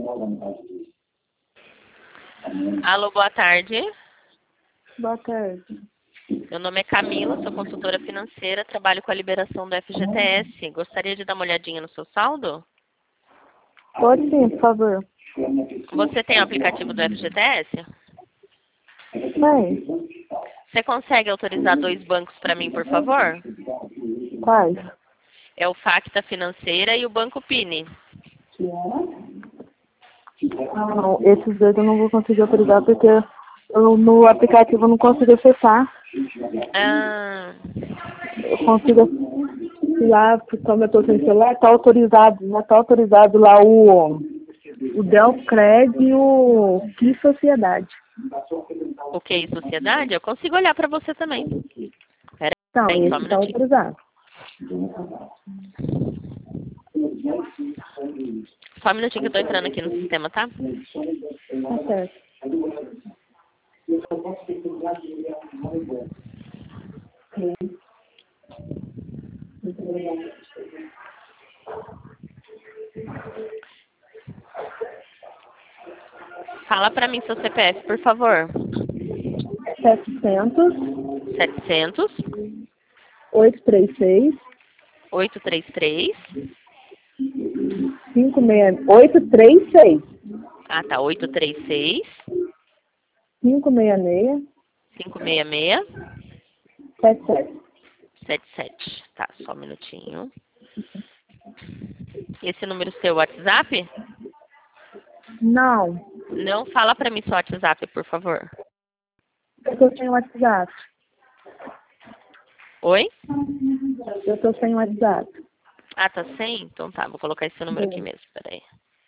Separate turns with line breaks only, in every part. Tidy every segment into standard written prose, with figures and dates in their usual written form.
Alô, boa tarde.
Boa tarde.
Meu nome é Camila, sou consultora financeira, trabalho com a liberação do FGTS. Gostaria de dar uma olhadinha no seu saldo?
Pode sim, por favor.
Você tem o aplicativo do FGTS?
Bem,
Você consegue autorizar 2 bancos para mim, por favor?
quais?
É o Facta Financeira e o Banco Pini.
Não, esses dois eu não vou conseguir autorizar porque no aplicativo eu não consigo acessar.
Ah,
Eu consigo lá, como eu estou sem celular, tá autorizado, já tá autorizado lá o Delcred e o Que Sociedade.
o que, sociedade? Eu consigo olhar para você também. Espera
Então,
aí, só um
esse tá
minutinho.
autorizado.
Só um minutinho que eu tô entrando aqui no sistema, tá?
Tá certo.
Fala para mim seu CPF, por favor.
700
700
836
833.
836
Ah, tá. 836
566
566
77.
77. Tá, só um minutinho. Esse número seu WhatsApp?
Não,
Não, fala para mim seu WhatsApp, por favor.
eu tô sem WhatsApp.
Oi?
Eu tô sem WhatsApp.
Ah, tá sem? Então tá, vou colocar esse número aqui mesmo, peraí.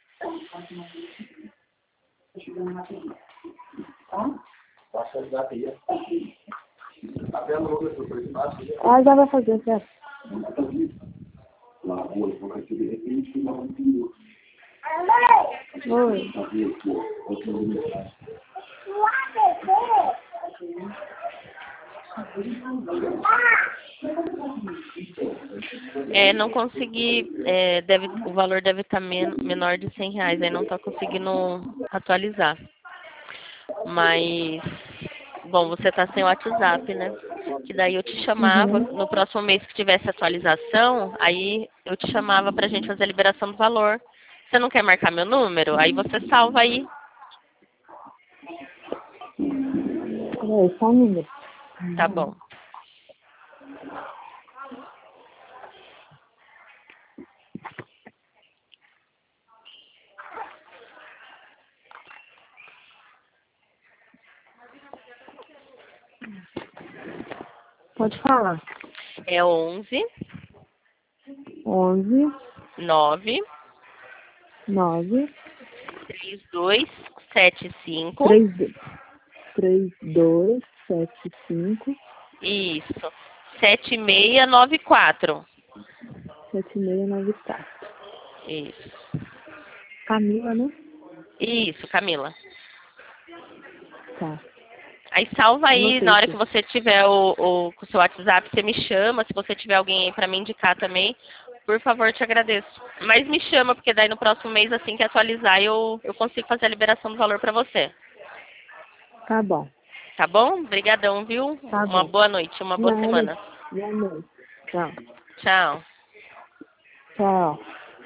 Ah, já vai fazer, certo? Oi.
É, não consegui, o valor deve estar menor de R$ 100, aí não tá conseguindo atualizar. Mas, bom, você tá sem o WhatsApp, né? Que daí eu te chamava,
Uhum.
no próximo mês que tivesse atualização, aí eu te chamava pra gente fazer a liberação do valor. Você não quer marcar meu número? Aí você salva aí.
É, só um minuto.
Tá bom.
Pode falar.
É 11
11
9
9
3275.
3275
Isso. 7694.
7694.
Isso.
Camila, né?
Isso, Camila.
Tá.
Aí salva aí,
Anotei
na hora que
aqui.
você tiver com o seu WhatsApp, você me chama. Se você tiver alguém aí pra me indicar também, por favor, te agradeço. Mas me chama, porque daí no próximo mês, assim que atualizar, eu consigo fazer a liberação do valor pra você.
Tá bom.
Tá bom? Obrigadão, viu?
Tá
Uma
bom.
boa noite, uma boa
Nada.
semana.
Boa noite. Tchau.
Tchau.
Tchau.